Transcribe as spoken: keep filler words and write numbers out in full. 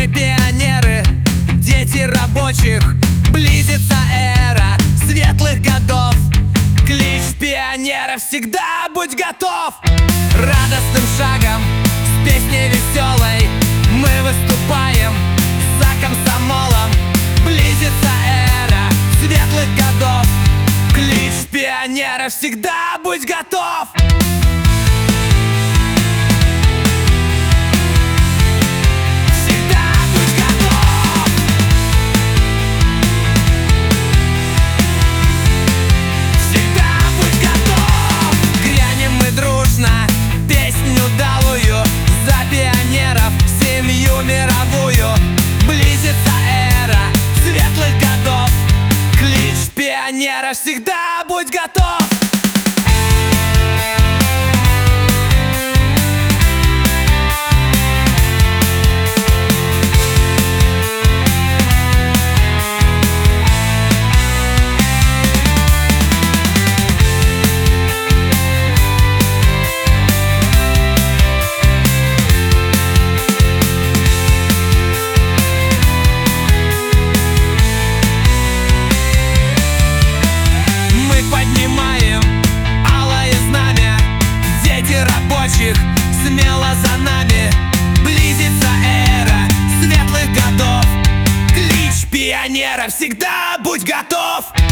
Мы пионеры, дети рабочих. Близится эра светлых годов. Клич пионера всегда будь готов. Радостным шагом с песней веселой мы выступаем за комсомолом. Близится эра светлых годов. Клич пионера всегда будь готов. Песню далую за пионеров, семью мировую. Близится эра светлых годов. Клич пионера всегда будь готов. Смело за нами близится эра светлых годов. Клич пионера всегда будь готов.